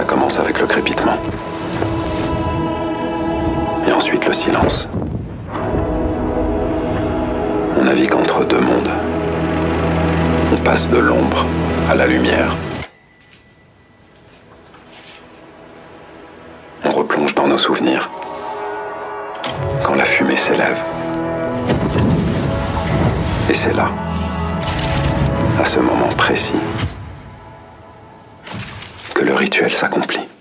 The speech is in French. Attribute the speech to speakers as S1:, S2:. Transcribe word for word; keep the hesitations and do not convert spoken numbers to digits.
S1: Ça commence avec le crépitement. Et ensuite le silence. On navigue entre deux mondes. On passe de l'ombre à la lumière. On replonge dans nos souvenirs. Quand la fumée s'élève. Et c'est là, à ce moment précis, que le rituel s'accomplit.